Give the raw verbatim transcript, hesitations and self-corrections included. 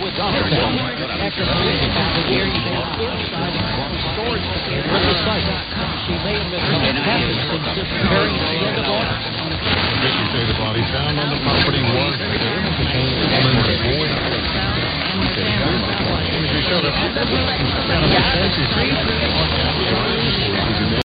After moving about the year, you've been inside storage with the site. She may have been fantastic since just preparing to get the ball. Did you say the body found on the property was there? The woman's voice. She showed up.